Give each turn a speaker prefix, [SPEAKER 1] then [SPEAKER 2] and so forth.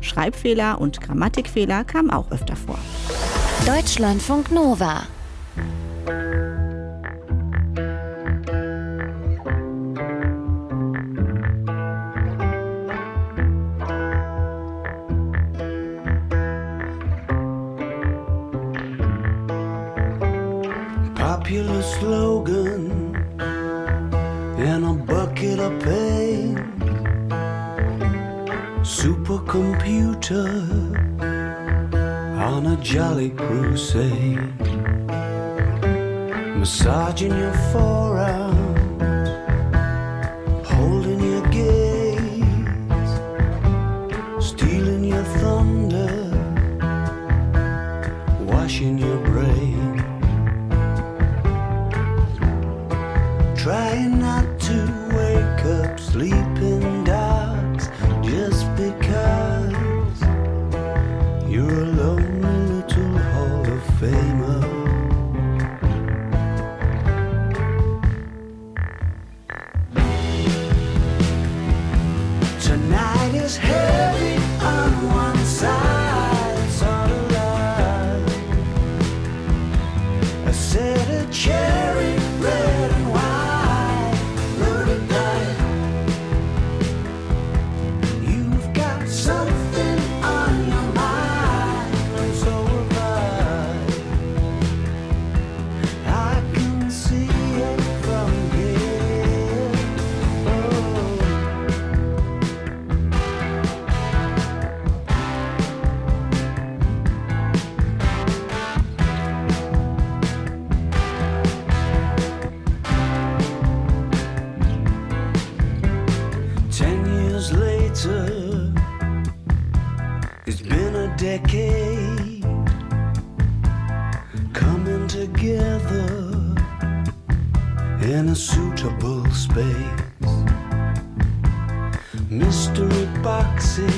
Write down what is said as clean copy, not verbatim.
[SPEAKER 1] Schreibfehler und Grammatikfehler kamen auch öfter vor.
[SPEAKER 2] Deutschlandfunk Nova.
[SPEAKER 3] Popular slogan in a bucket of pain. Supercomputer on a jolly crusade. Massaging your forearm, holding your gaze, stealing your thunder, washing your brain. Trying not to wake up sleeping dogs just because you're a lonely little Hall of Famer. Tonight is heavy on one side, it's all alive. I said a cherry red and white. It's been a decade coming together in a suitable space. Mystery boxes